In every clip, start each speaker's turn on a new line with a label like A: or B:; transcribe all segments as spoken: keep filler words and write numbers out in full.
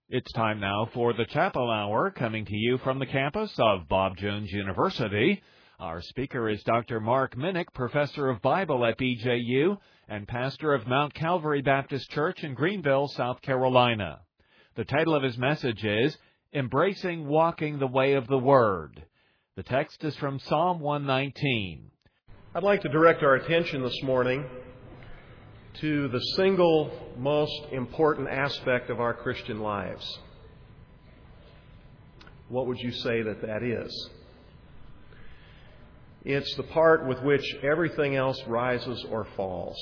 A: It's time now for the Chapel Hour, coming to you from the campus of Bob Jones University. Our speaker is Doctor Mark Minnick, professor of Bible at B J U and pastor of Mount Calvary Baptist Church in Greenville, South Carolina. The title of his message is Embracing Walking the Way of the Word. The text is from Psalm one nineteen.
B: I'd like to direct our attention this morning to the single most important aspect of our Christian lives. What would you say that that is? It's the part with which everything else rises or falls.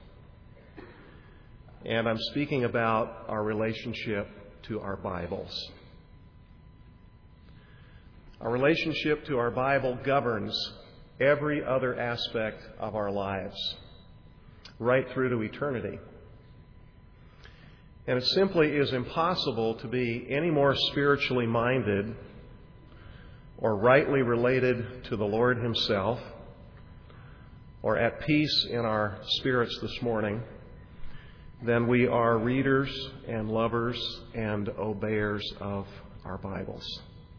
B: And I'm speaking about our relationship to our Bibles. Our relationship to our Bible governs every other aspect of our lives, right through to eternity. And it simply is impossible to be any more spiritually minded or rightly related to the Lord Himself or at peace in our spirits this morning than we are readers and lovers and obeyers of our Bibles.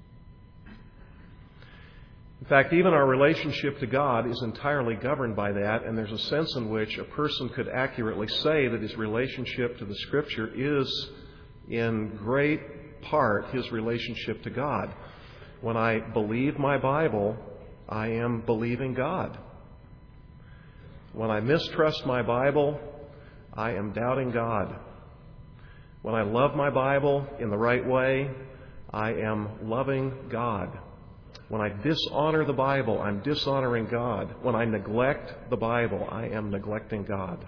B: In fact, even our relationship to God is entirely governed by that, and there's a sense in which a person could accurately say that his relationship to the Scripture is, in great part, his relationship to God. When I believe my Bible, I am believing God. When I mistrust my Bible, I am doubting God. When I love my Bible in the right way, I am loving God. When I dishonor the Bible, I'm dishonoring God. When I neglect the Bible, I am neglecting God.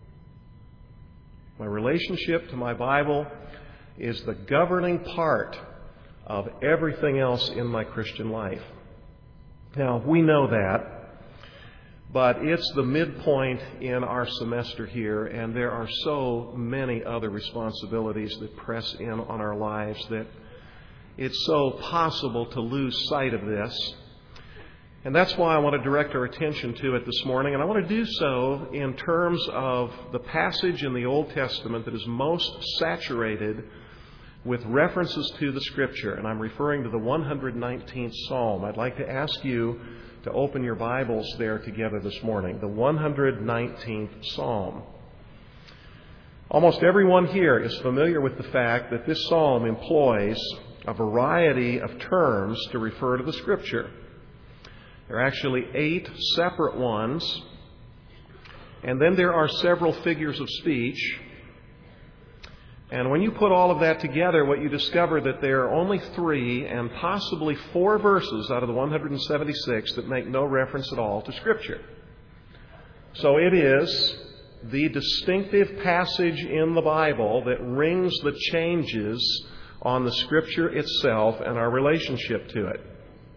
B: My relationship to my Bible is the governing part of everything else in my Christian life. Now, we know that, but it's the midpoint in our semester here, and there are so many other responsibilities that press in on our lives that it's so possible to lose sight of this. And that's why I want to direct our attention to it this morning. And I want to do so in terms of the passage in the Old Testament that is most saturated with references to the Scripture. And I'm referring to the one hundred nineteenth Psalm. I'd like to ask you to open your Bibles there together this morning. The one hundred nineteenth Psalm. Almost everyone here is familiar with the fact that this psalm employs a variety of terms to refer to the Scripture. There are actually eight separate ones, and then there are several figures of speech. And when you put all of that together, what you discover that there are only three and possibly four verses out of the one hundred seventy-six that make no reference at all to Scripture. So it is the distinctive passage in the Bible that rings the changes on the Scripture itself and our relationship to it.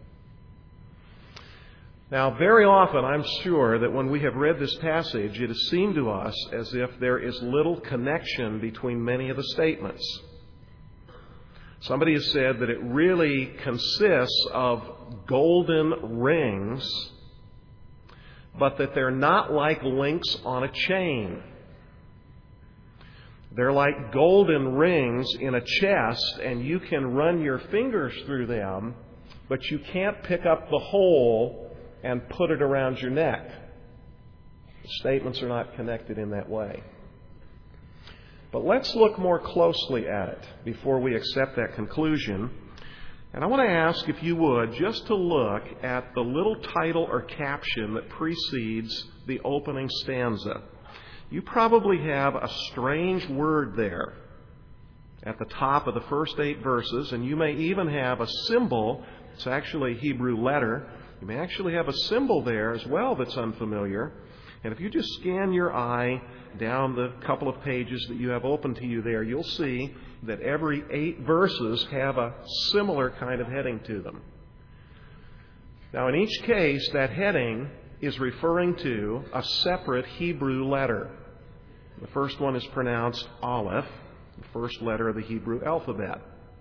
B: Now, very often, I'm sure that when we have read this passage, it has seemed to us as if there is little connection between many of the statements. Somebody has said that it really consists of golden rings, but that they're not like links on a chain. They're like golden rings in a chest, and you can run your fingers through them, but you can't pick up the whole and put it around your neck. The statements are not connected in that way. But let's look more closely at it before we accept that conclusion. And I want to ask, if you would, just to look at the little title or caption that precedes the opening stanza. You probably have a strange word there at the top of the first eight verses, and you may even have a symbol. It's actually a Hebrew letter. You may actually have a symbol there as well that's unfamiliar. And if you just scan your eye down the couple of pages that you have open to you there, you'll see that every eight verses have a similar kind of heading to them. Now, in each case, that heading is referring to a separate Hebrew letter. The first one is pronounced Aleph, the first letter of the Hebrew alphabet.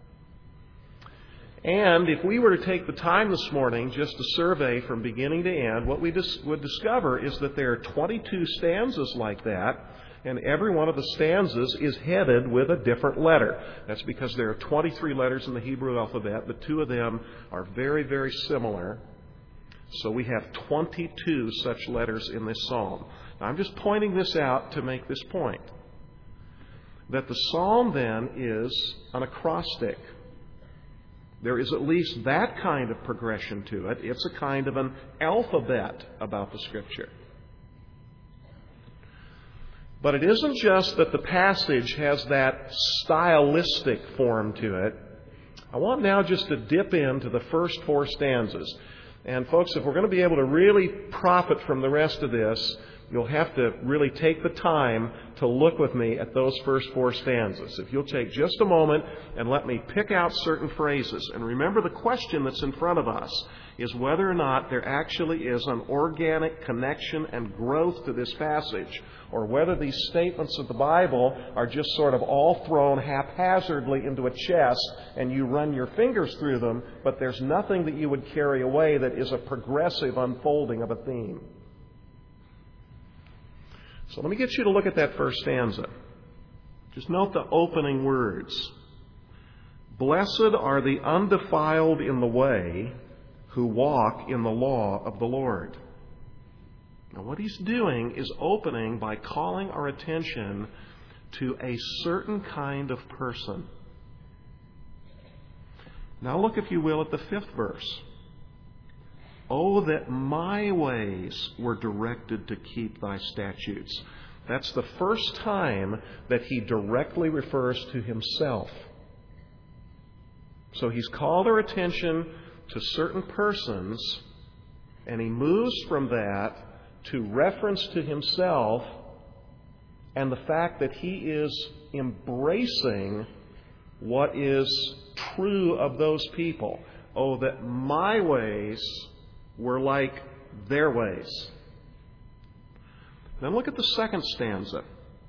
B: And if we were to take the time this morning just to survey from beginning to end, what we dis- would discover is that there are twenty-two stanzas like that, And every one of the stanzas is headed with a different letter. That's because there are twenty-three letters in the Hebrew alphabet, but two of them are very, very similar. So we have twenty-two such letters in this psalm. Now, I'm just pointing this out to make this point. That the psalm then is an acrostic. There is at least that kind of progression to it. It's a kind of an alphabet about the Scripture. But it isn't just that the passage has that stylistic form to it. I want now just to dip into the first four stanzas. And folks, if we're going to be able to really profit from the rest of this, you'll have to really take the time to look with me at those first four stanzas. If you'll take just a moment and let me pick out certain phrases. And remember, the question that's in front of us is whether or not there actually is an organic connection and growth to this passage, or whether these statements of the Bible are just sort of all thrown haphazardly into a chest and you run your fingers through them, but there's nothing that you would carry away that is a progressive unfolding of a theme. So let me get you to look at that first stanza. Just note the opening words. Blessed are the undefiled in the way who walk in the law of the Lord. Now, what he's doing is opening by calling our attention to a certain kind of person. Now look, if you will, at the fifth verse. Oh, that my ways were directed to keep thy statutes. That's the first time that he directly refers to himself. So he's called our attention to certain persons, and he moves from that to reference to himself and the fact that he is embracing what is true of those people. Oh, that my ways were like their ways. Then look at the second stanza.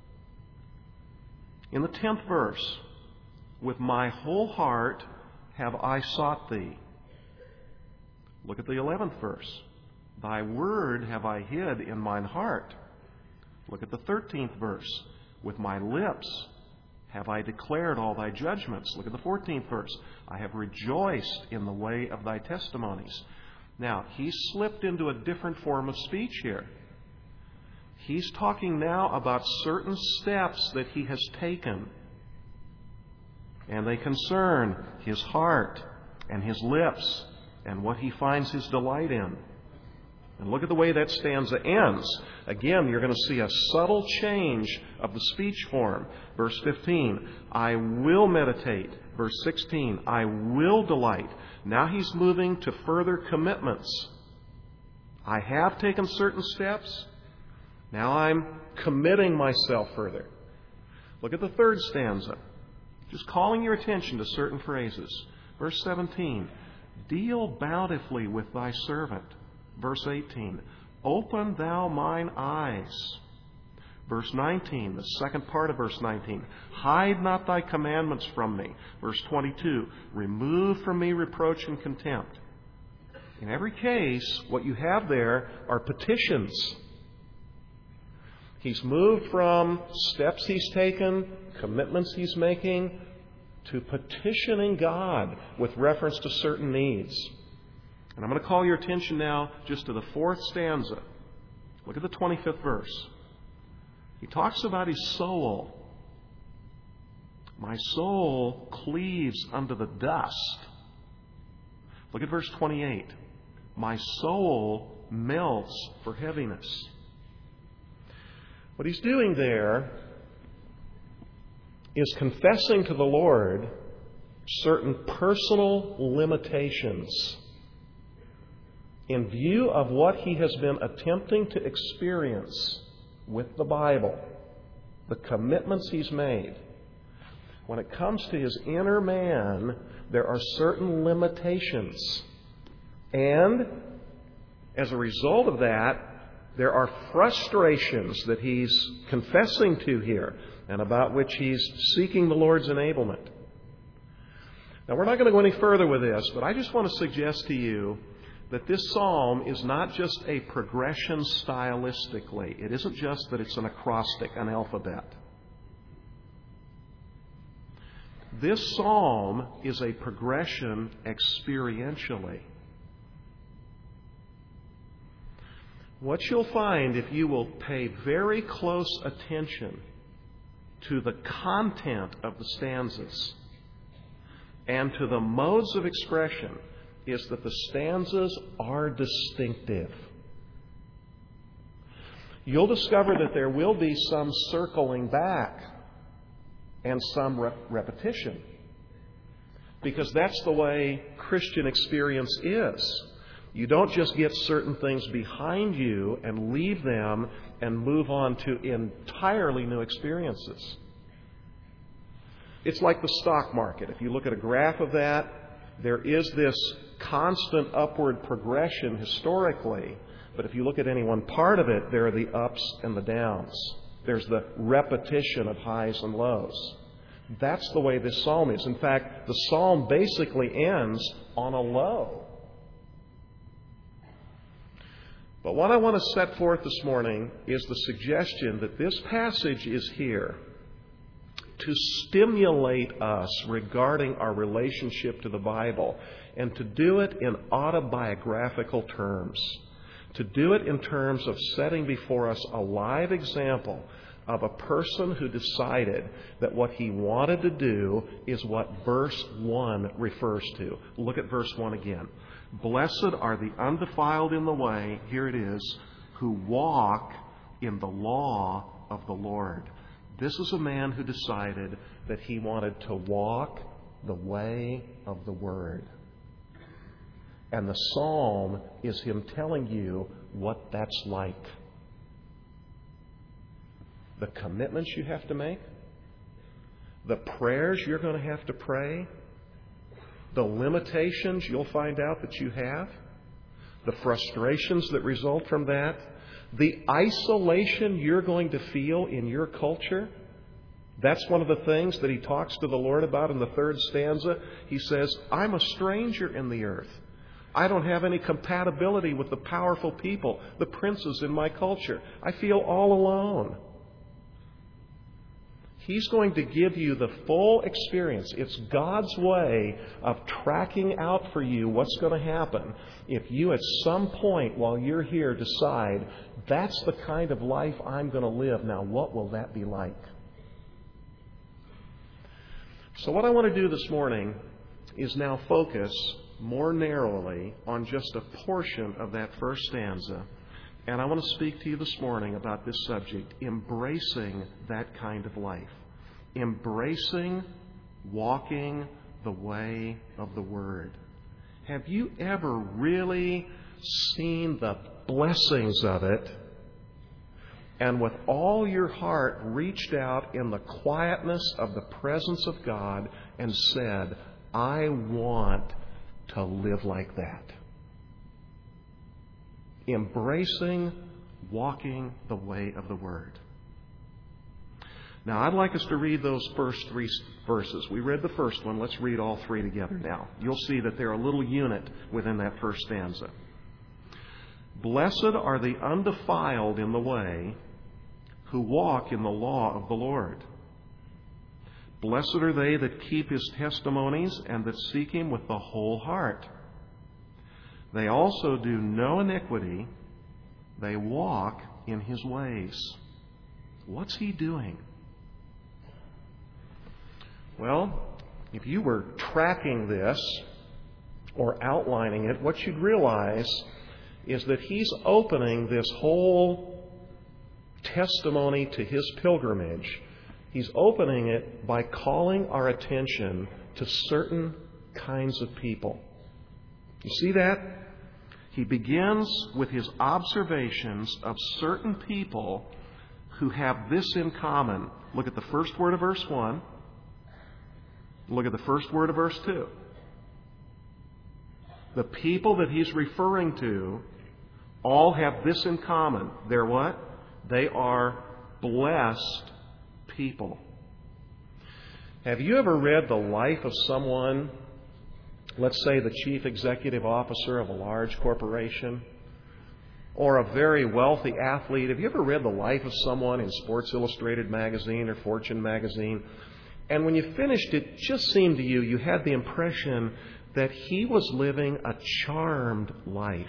B: In the tenth verse, with my whole heart have I sought thee. Look at the eleventh verse. Thy word have I hid in mine heart. Look at the thirteenth verse. With my lips have I declared all thy judgments. Look at the fourteenth verse. I have rejoiced in the way of thy testimonies. Now, he's slipped into a different form of speech here. He's talking now about certain steps that he has taken. And they concern his heart and his lips and what he finds his delight in. And look at the way that stanza ends. Again, you're going to see a subtle change of the speech form. Verse fifteen, I will meditate. Verse sixteen, I will delight. Now he's moving to further commitments. I have taken certain steps. Now I'm committing myself further. Look at the third stanza. Just calling your attention to certain phrases. Verse seventeen, deal bountifully with thy servant. Verse eighteen, open thou mine eyes. Verse nineteen, the second part of verse nineteen, hide not thy commandments from me. Verse twenty-two, remove from me reproach and contempt. In every case, what you have there are petitions. He's moved from steps he's taken, commitments he's making, to petitioning God with reference to certain needs. And I'm going to call your attention now just to the fourth stanza. Look at the twenty-fifth verse. He talks about his soul. My soul cleaves unto the dust. Look at verse twenty-eight. My soul melts for heaviness. What he's doing there is confessing to the Lord certain personal limitations in view of what he has been attempting to experience with the Bible, the commitments he's made. When it comes to his inner man, there are certain limitations. And as a result of that, there are frustrations that he's confessing to here and about which he's seeking the Lord's enablement. Now, we're not going to go any further with this, but I just want to suggest to you that this psalm is not just a progression stylistically. It isn't just that it's an acrostic, an alphabet. This psalm is a progression experientially. What you'll find if you will pay very close attention to the content of the stanzas and to the modes of expression is that the stanzas are distinctive. You'll discover that there will be some circling back and some re- repetition, because that's the way Christian experience is. You don't just get certain things behind you and leave them and move on to entirely new experiences. It's like the stock market. If you look at a graph of that, there is this constant upward progression historically, but if you look at any one part of it, there are the ups and the downs. There's the repetition of highs and lows. That's the way this psalm is. In fact, the psalm basically ends on a low. But what I want to set forth this morning is the suggestion that this passage is here to stimulate us regarding our relationship to the Bible, and to do it in autobiographical terms, to do it in terms of setting before us a live example of a person who decided that what he wanted to do is what verse one refers to. Look at verse one again. Blessed are the undefiled in the way, here it is, who walk in the law of the Lord. This is a man who decided that he wanted to walk the way of the Word. And the psalm is him telling you what that's like. The commitments you have to make, the prayers you're going to have to pray, the limitations you'll find out that you have, the frustrations that result from that, the isolation you're going to feel in your culture. That's one of the things that he talks to the Lord about in the third stanza. He says, I'm a stranger in the earth. I don't have any compatibility with the powerful people, the princes in my culture. I feel all alone. He's going to give you the full experience. It's God's way of tracking out for you what's going to happen if you at some point while you're here decide, that's the kind of life I'm going to live. Now, what will that be like? So what I want to do this morning is now focus more narrowly on just a portion of that first stanza. And I want to speak to you this morning about this subject, embracing that kind of life. Embracing walking the way of the Word. Have you ever really seen the blessings of it and with all your heart reached out in the quietness of the presence of God and said, I want to live like that? Embracing walking the way of the Word. Now, I'd like us to read those first three verses. We read the first one. Let's read all three together now. You'll see that they're a little unit within that first stanza. Blessed are the undefiled in the way who walk in the law of the Lord. Blessed are they that keep His testimonies and that seek Him with the whole heart. They also do no iniquity. They walk in His ways. What's He doing? Well, if you were tracking this or outlining it, what you'd realize is that He's opening this whole testimony to His pilgrimage. He's opening it by calling our attention to certain kinds of people. You see that? He begins with his observations of certain people who have this in common. Look at the first word of verse one. Look at the first word of verse two. The people that he's referring to all have this in common. They're what? They are blessed people. Have you ever read the life of someone let's say the chief executive officer of a large corporation, or a very wealthy athlete. Have you ever read the life of someone in Sports Illustrated magazine or Fortune magazine? And when you finished it, it just seemed to you, you had the impression that he was living a charmed life.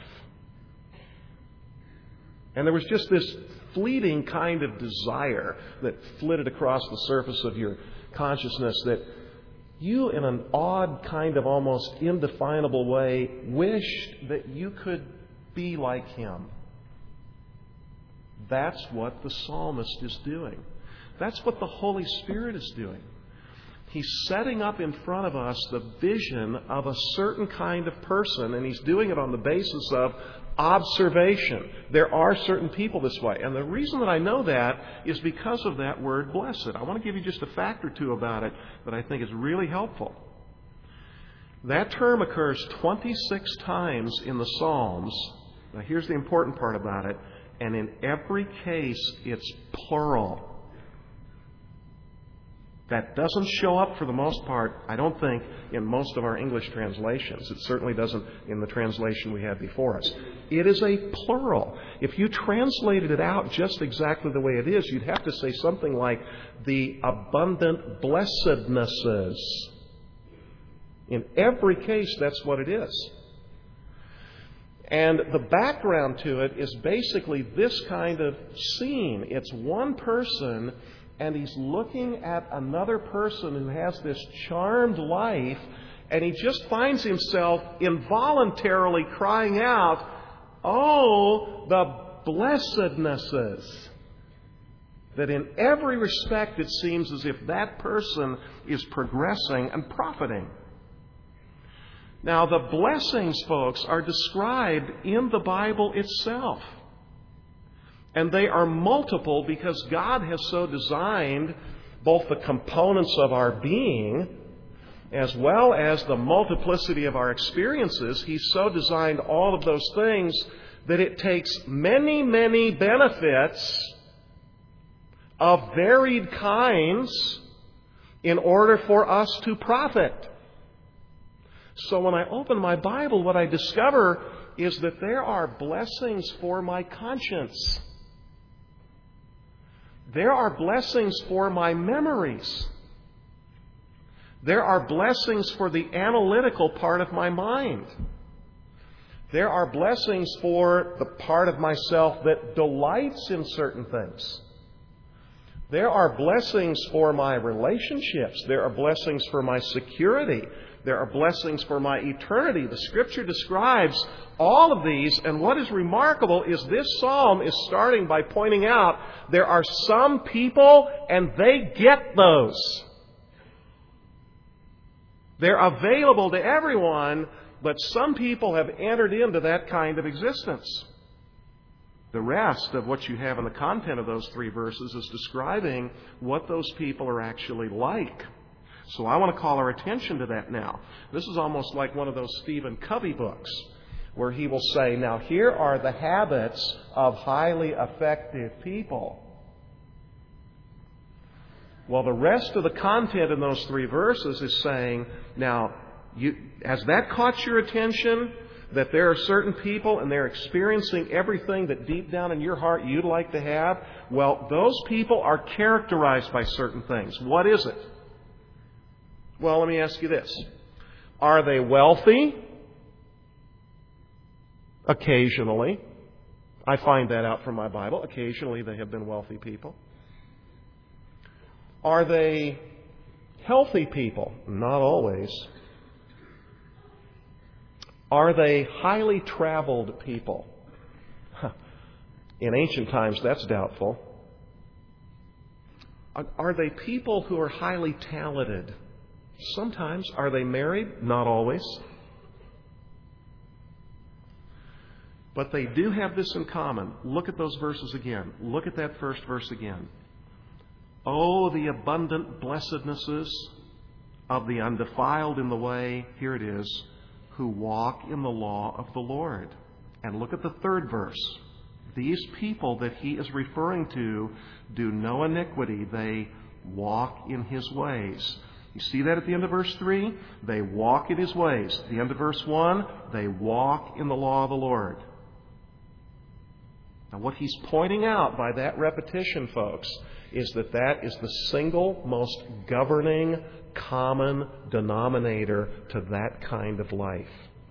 B: And there was just this fleeting kind of desire that flitted across the surface of your consciousness that you, in an odd kind of almost indefinable way, wished that you could be like him. That's what the psalmist is doing. That's what the Holy Spirit is doing. He's setting up in front of us the vision of a certain kind of person, and he's doing it on the basis of observation. There are certain people this way. And the reason that I know that is because of that word blessed. I want to give you just a fact or two about it that I think is really helpful. That term occurs twenty-six times in the Psalms. Now here's the important part about it. And in every case, it's plural. That doesn't show up for the most part, I don't think, in most of our English translations. It certainly doesn't in the translation we have before us. It is a plural. If you translated it out just exactly the way it is, you'd have to say something like the abundant blessednesses. In every case, that's what it is. And the background to it is basically this kind of scene. It's one person, and he's looking at another person who has this charmed life, and he just finds himself involuntarily crying out, "Oh, the blessednesses!" That in every respect it seems as if that person is progressing and profiting. Now, the blessings, folks, are described in the Bible itself. And they are multiple because God has so designed both the components of our being as well as the multiplicity of our experiences. He's so designed all of those things that it takes many, many benefits of varied kinds in order for us to profit. So when I open my Bible, what I discover is that there are blessings for my conscience. There are blessings for my memories. There are blessings for the analytical part of my mind. There are blessings for the part of myself that delights in certain things. There are blessings for my relationships. There are blessings for my security. There are blessings for my eternity. The Scripture describes all of these, and what is remarkable is this psalm is starting by pointing out there are some people, and they get those. They're available to everyone, but some people have entered into that kind of existence. The rest of what you have in the content of those three verses is describing what those people are actually like. So I want to call our attention to that now. This is almost like one of those Stephen Covey books where he will say, now here are the habits of highly effective people. Well, the rest of the content in those three verses is saying, now, you, has that caught your attention? That there are certain people and they're experiencing everything that deep down in your heart you'd like to have? Well, those people are characterized by certain things. What is it? Well, let me ask you this. Are they wealthy? Occasionally. I find that out from my Bible. Occasionally they have been wealthy people. Are they healthy people? Not always. Are they highly traveled people? In ancient times, that's doubtful. Are they people who are highly talented? Sometimes. Are they married? Not always. But they do have this in common. Look at those verses again. Look at that first verse again. Oh, the abundant blessednesses of the undefiled in the way, here it is, who walk in the law of the Lord. And look at the third verse. These people that he is referring to do no iniquity. They walk in his ways. You see that at the end of verse three? They walk in His ways. At the end of verse one, they walk in the law of the Lord. Now, what he's pointing out by that repetition, folks, is that that is the single most governing common denominator to that kind of life.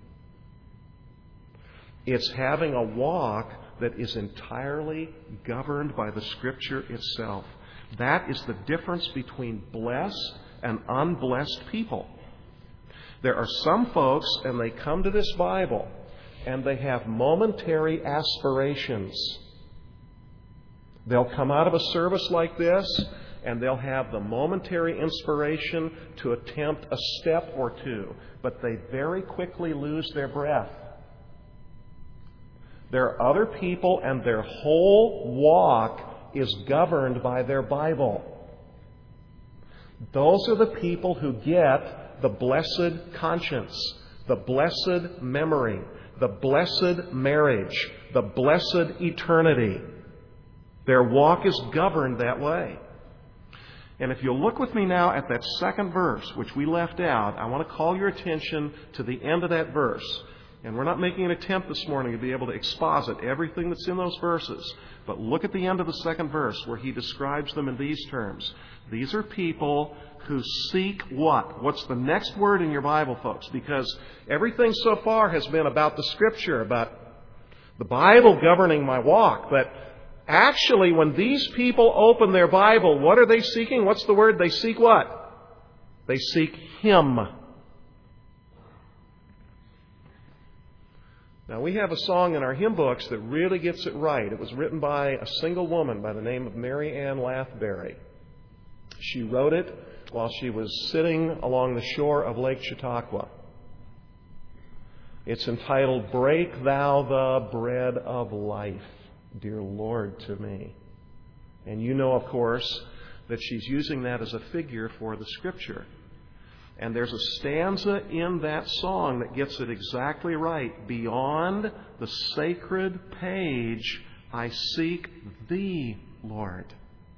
B: It's having a walk that is entirely governed by the Scripture itself. That is the difference between blessed and unblessed people. There are some folks, and they come to this Bible, and they have momentary aspirations. They'll come out of a service like this, and they'll have the momentary inspiration to attempt a step or two, but they very quickly lose their breath. There are other people, and their whole walk is governed by their Bible. Those are the people who get the blessed conscience, the blessed memory, the blessed marriage, the blessed eternity. Their walk is governed that way. And if you'll look with me now at that second verse, which we left out, I want to call your attention to the end of that verse. And we're not making an attempt this morning to be able to exposit everything that's in those verses. But look at the end of the second verse where he describes them in these terms. These are people who seek what? What's the next word in your Bible, folks? Because everything so far has been about the Scripture, about the Bible governing my walk. But actually, when these people open their Bible, what are they seeking? What's the word? They seek what? They seek Him. Now, we have a song in our hymn books that really gets it right. It was written by a single woman by the name of Mary Ann Lathbury. She wrote it while she was sitting along the shore of Lake Chautauqua. It's entitled, "Break Thou the Bread of Life, Dear Lord, to Me." And you know, of course, that she's using that as a figure for the Scripture. And there's a stanza in that song that gets it exactly right. Beyond the sacred page, I seek Thee, Lord.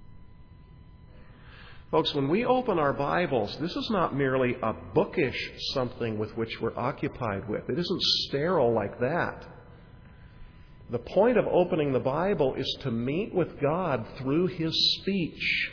B: Folks, when we open our Bibles, this is not merely a bookish something with which we're occupied with. It isn't sterile like that. The point of opening the Bible is to meet with God through His speech.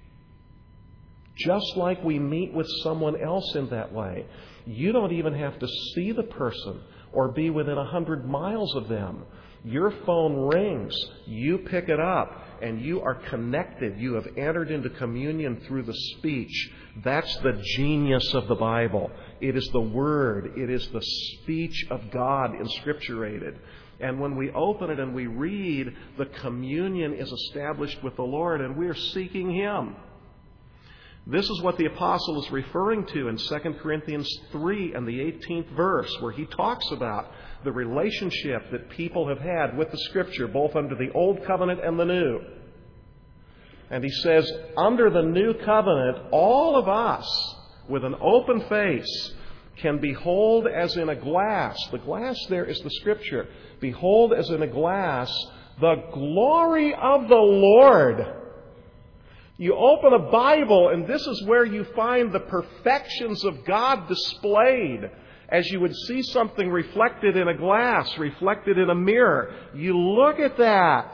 B: Just like we meet with someone else in that way. You don't even have to see the person or be within a hundred miles of them. Your phone rings, you pick it up, and you are connected. You have entered into communion through the speech. That's the genius of the Bible. It is the Word. It is the speech of God inscripturated. And when we open it and we read, the communion is established with the Lord, and we are seeking Him. This is what the apostle is referring to in Second Corinthians three and the eighteenth verse, where he talks about the relationship that people have had with the Scripture, both under the Old Covenant and the New. And he says, under the New Covenant, all of us, with an open face, can behold as in a glass. The glass there is the Scripture. Behold as in a glass the glory of the Lord. You open a Bible, and this is where you find the perfections of God displayed. As you would see something reflected in a glass, reflected in a mirror. You look at that,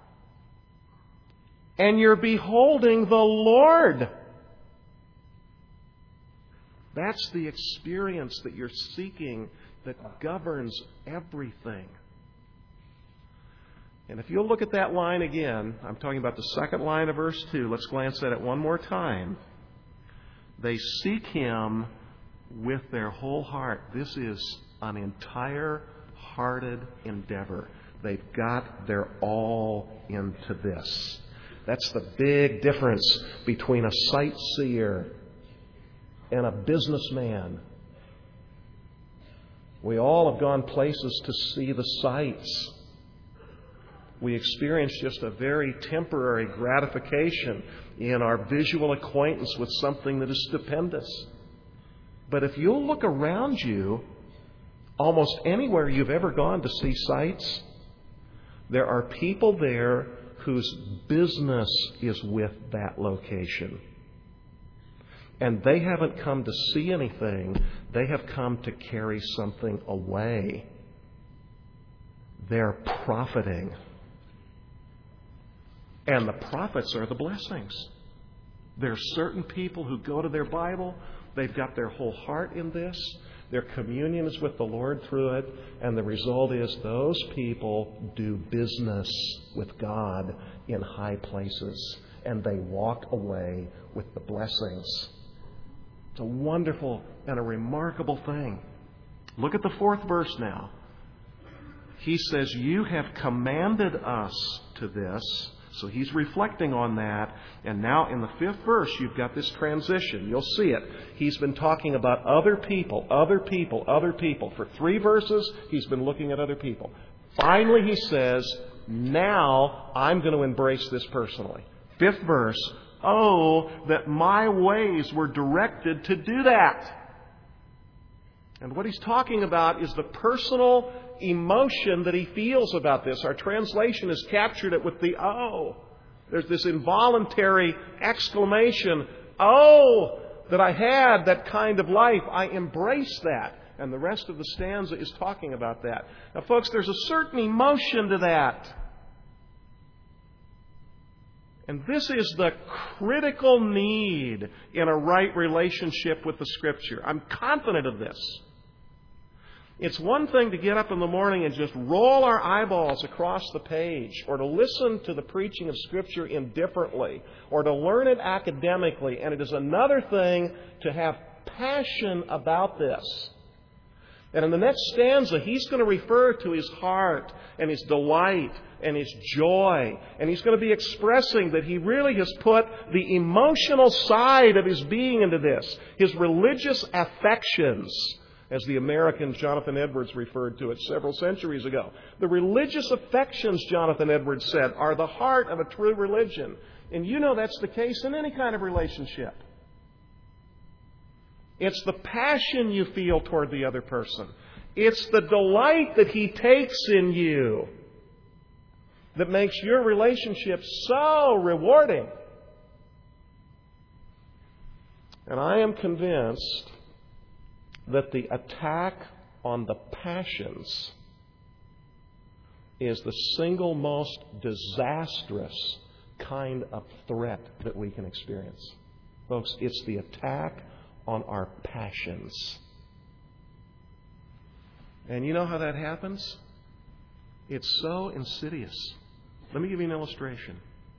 B: and you're beholding the Lord. That's the experience that you're seeking that governs everything. And if you'll look at that line again, I'm talking about the second line of verse two. Let's glance at it one more time. They seek Him with their whole heart. This is an entire-hearted endeavor. They've got their all into this. That's the big difference between a sightseer and a businessman. We all have gone places to see the sights. We experience just a very temporary gratification in our visual acquaintance with something that is stupendous. But if you'll look around you, almost anywhere you've ever gone to see sights, there are people there whose business is with that location. And they haven't come to see anything. They have come to carry something away. They're profiting. And the profits are the blessings. There are certain people who go to their Bible. They've got their whole heart in this. Their communion is with the Lord through it. And the result is those people do business with God in high places. And they walk away with the blessings. It's a wonderful and a remarkable thing. Look at the fourth verse now. He says, "You have commanded us to this." So he's reflecting on that. And now in the fifth verse, you've got this transition. You'll see it. He's been talking about other people, other people, other people. For three verses, he's been looking at other people. Finally, he says, now I'm going to embrace this personally. Fifth verse, "Oh, that my ways were directed to do that." And what he's talking about is the personal emotion that he feels about this. Our translation has captured it with the "oh." There's this involuntary exclamation, "Oh, that I had that kind of life. I embrace that." And the rest of the stanza is talking about that. Now, folks, there's a certain emotion to that. And this is the critical need in a right relationship with the Scripture. I'm confident of this. It's one thing to get up in the morning and just roll our eyeballs across the page, or to listen to the preaching of Scripture indifferently, or to learn it academically. And it is another thing to have passion about this. And in the next stanza, he's going to refer to his heart and his delight and his joy. And he's going to be expressing that he really has put the emotional side of his being into this. His religious affections, as the American Jonathan Edwards referred to it several centuries ago. The religious affections, Jonathan Edwards said, are the heart of a true religion. And you know that's the case in any kind of relationship. It's the passion you feel toward the other person. It's the delight that he takes in you that makes your relationship so rewarding. And I am convinced that the attack on the passions is the single most disastrous kind of threat that we can experience. Folks, it's the attack on our passions. And you know how that happens? It's so insidious. Let me give you an illustration.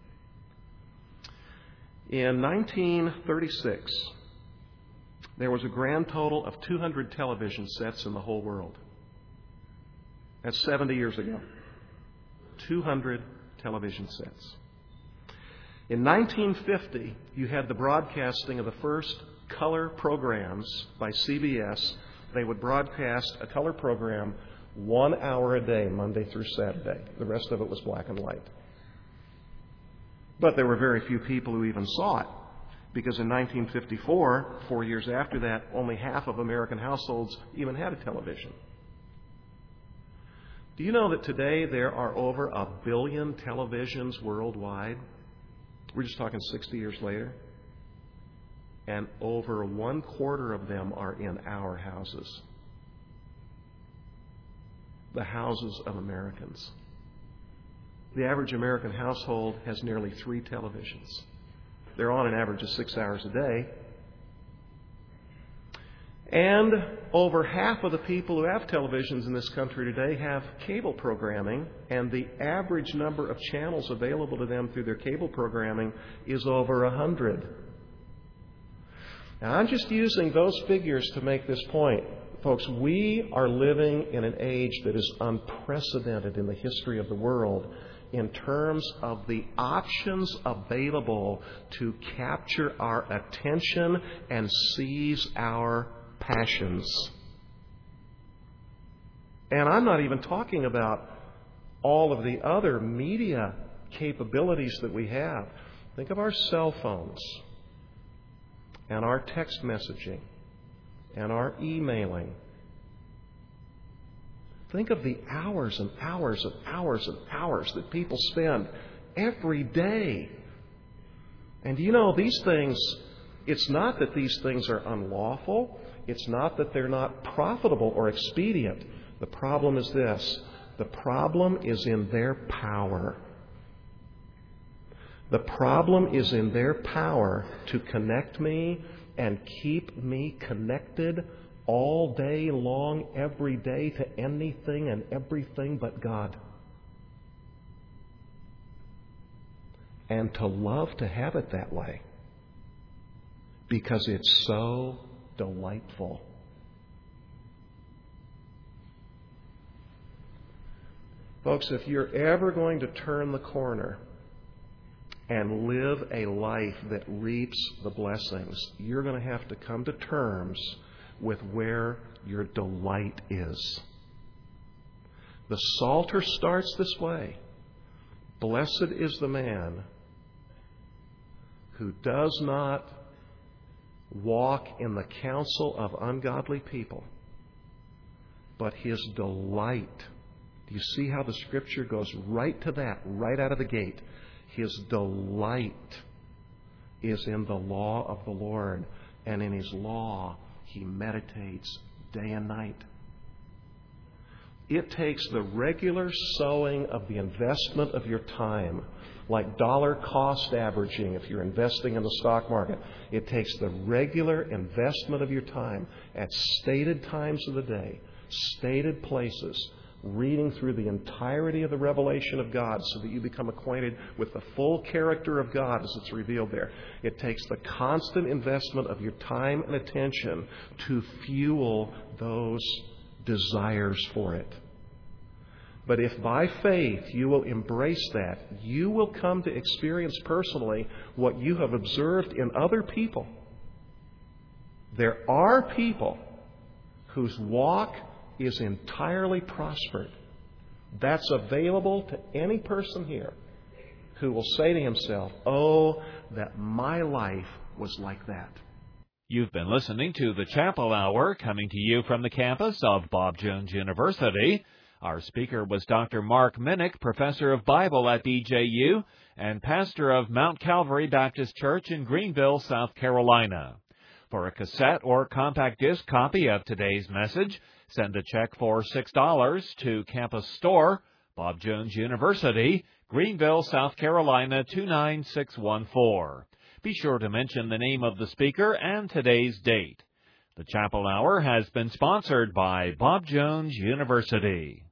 B: In nineteen thirty-six, there was a grand total of two hundred television sets in the whole world. That's seventy years ago. two hundred television sets. In nineteen fifty, you had the broadcasting of the first color programs by C B S. They would broadcast a color program one hour a day, Monday through Saturday. The rest of it was black and white. But there were very few people who even saw it, because in nineteen fifty-four, four years after that, only half of American households even had a television. Do you know that today there are over a billion televisions worldwide? We're just talking sixty years later. And over one quarter of them are in our houses. The houses of Americans. The average American household has nearly three televisions. They're on an average of six hours a day. And over half of the people who have televisions in this country today have cable programming, and the average number of channels available to them through their cable programming is over a hundred. Now, I'm just using those figures to make this point. Folks, we are living in an age that is unprecedented in the history of the world in terms of the options available to capture our attention and seize our passions. And I'm not even talking about all of the other media capabilities that we have. Think of our cell phones and our text messaging and our emailing. Think of the hours and hours and hours and hours that people spend every day. And you know, these things It's not that these things are unlawful. It's not that they're not profitable or expedient. The problem is this. The problem is in their power. The problem is in their power to connect me and keep me connected all day long, every day, to anything and everything but God. And to love to have it that way. Because it's so delightful. Folks, if you're ever going to turn the corner and live a life that reaps the blessings, you're going to have to come to terms with where your delight is. The Psalter starts this way. Blessed is the man who does not walk in the counsel of ungodly people, but his delight. Do you see how the Scripture goes right to that, right out of the gate? His delight is in the law of the Lord, and in His law he meditates day and night. It takes the regular sowing of the investment of your time, like dollar cost averaging if you're investing in the stock market. It takes the regular investment of your time at stated times of the day, stated places, reading through the entirety of the revelation of God so that you become acquainted with the full character of God as it's revealed there. It takes the constant investment of your time and attention to fuel those desires for it. But if by faith you will embrace that, you will come to experience personally what you have observed in other people. There are people whose walk is entirely prospered. That's available to any person here who will say to himself, "Oh, that my life was like that."
A: You've been listening to the Chapel Hour, coming to you from the campus of Bob Jones University. Our speaker was Doctor Mark Minnick, professor of Bible at B J U and pastor of Mount Calvary Baptist Church in Greenville, South Carolina. For a cassette or compact disc copy of today's message, send a check for six dollars to Campus Store, Bob Jones University, Greenville, South Carolina two nine six one four. Be sure to mention the name of the speaker and today's date. The Chapel Hour has been sponsored by Bob Jones University.